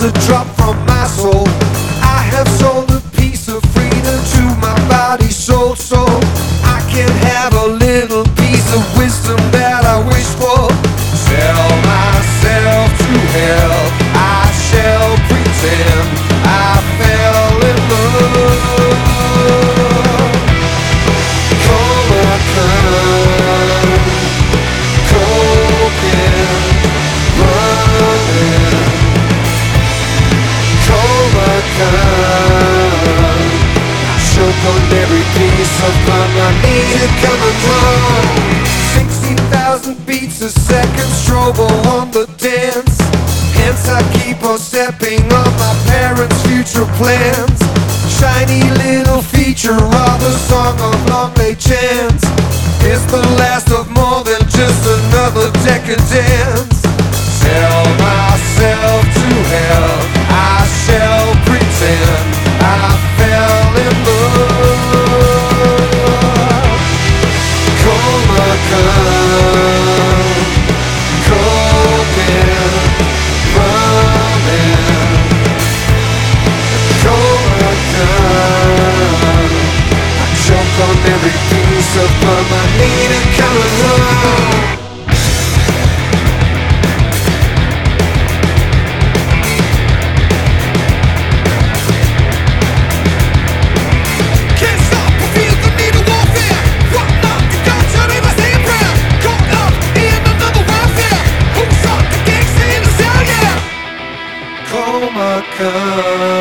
a drop from my soul. I have sold a piece of freedom to my body, soul, so I can have a little piece of wisdom that I wish for. Sell myself to hell, I shall pretend I fell in love. Comarcan, cocaine, running. Comarcan, I choke on every piece of fun. I need to come undone. 60,000 beats a second, strobo on the dance. Hence I keep on stepping on my parents' future plans. Shiny little feature of the song of long late chance. It's the last of more than just another decadence. Sell myself to hell, I shall pretend I fell in love. Comarcan, cocaine, running. Comarcan, I choke on every piece of fun. I need to come along. Comarcan.